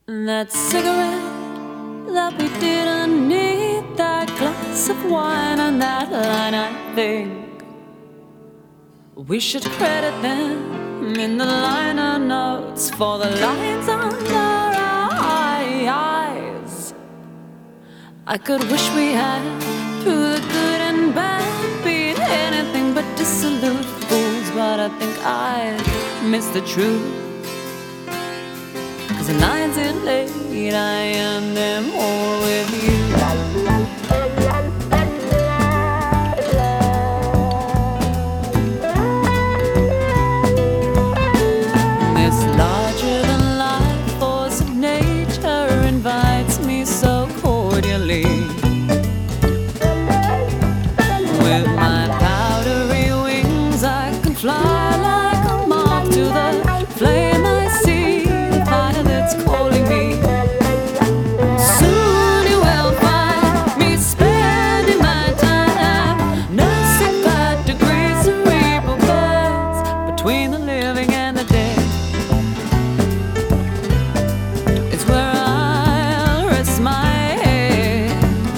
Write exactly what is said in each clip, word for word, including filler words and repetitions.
That cigarette that we didn't need, that glass of wine and that line, I think we should credit them in the liner notes for the lines under our eyes. I could wish we had, through the good and bad, been anything but dissolute fools, but I think I miss the truth. Cause the nights it late, I am them all with you. This larger-than-life force of nature invites me so cordially. With my powdery wings, I can fly like a moth to the flame I see, the fire that's calling me. Soon you will find me spending my time nursing bad degrees cerebral beds between the living and the dead. It's where I'll rest my head.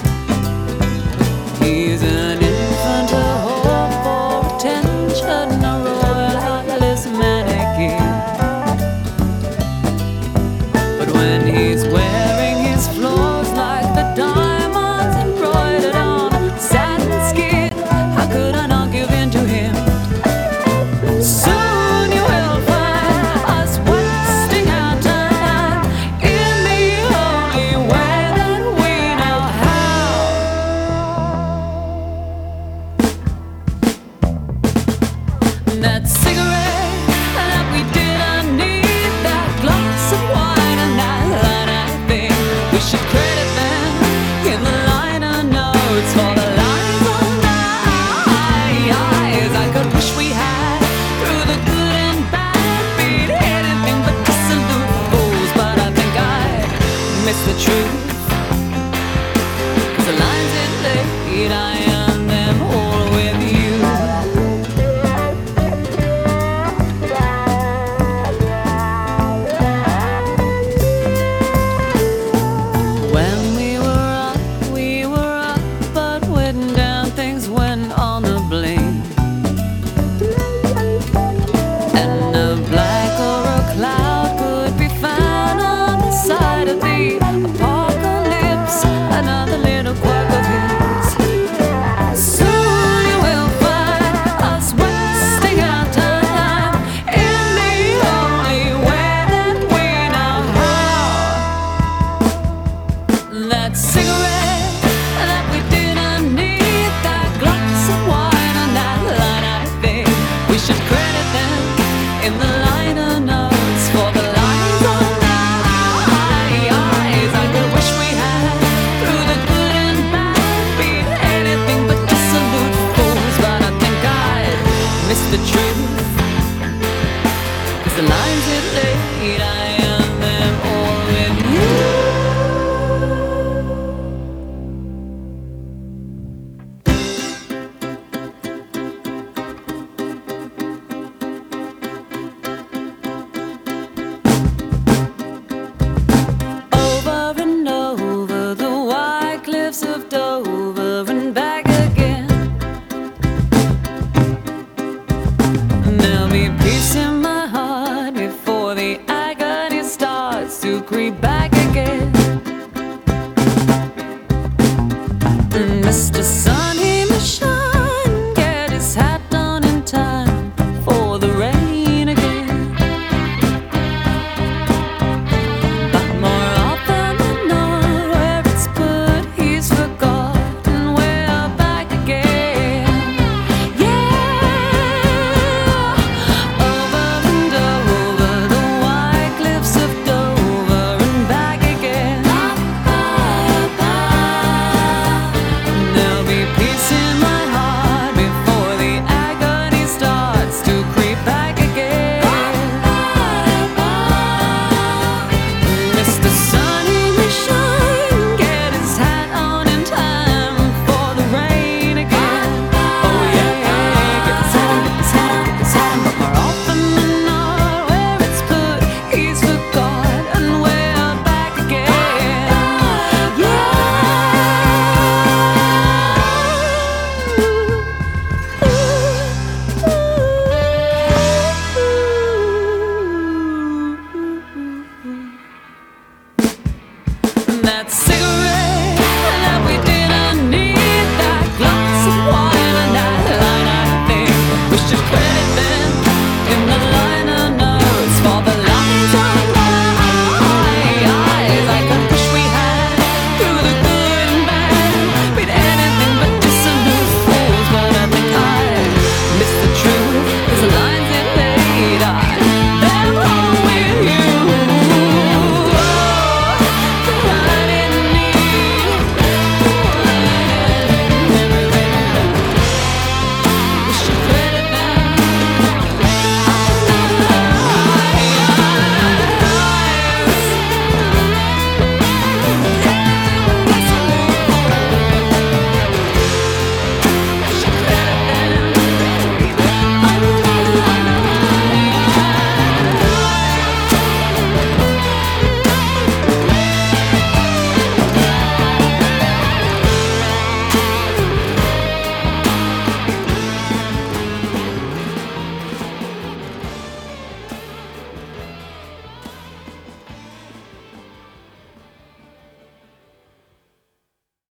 He's an infant, a hope for attention, a royal heartless mannequin. But when he's wearing his flaws like the diamonds embroidered on satin skin, how could I not give in to him? Soon you will find us wasting our time in the only way that we know how. That cigarette that we didn't need, that glass of wine and that line, I think we should credit them in the liner notes for the lines on our eyes. I could wish we had, through the good and bad, been anything but dissolute fools, but I think I miss the truth. Cause the lines it laid, I am them all with you. When we were up, we were up, but when down things went on the blink. And a black or a cloud could be found on the side of the apocalypse, another little quirk of his. Soon you will find us wasting our time in the only way that we know how. That cigarette that we didn't need, that glass of wine and that line, I think we should credit them in the liner notes for the lines on our eyes. I could wish we had, through the good and bad, been anything but dissolute fools, but I think I'd miss the truth. Cause the lines it laid, I am them all with you. Over and over the white cliffs of Dover and back again. And there'll be peace in my heart before the agony starts to creep back again. And Mister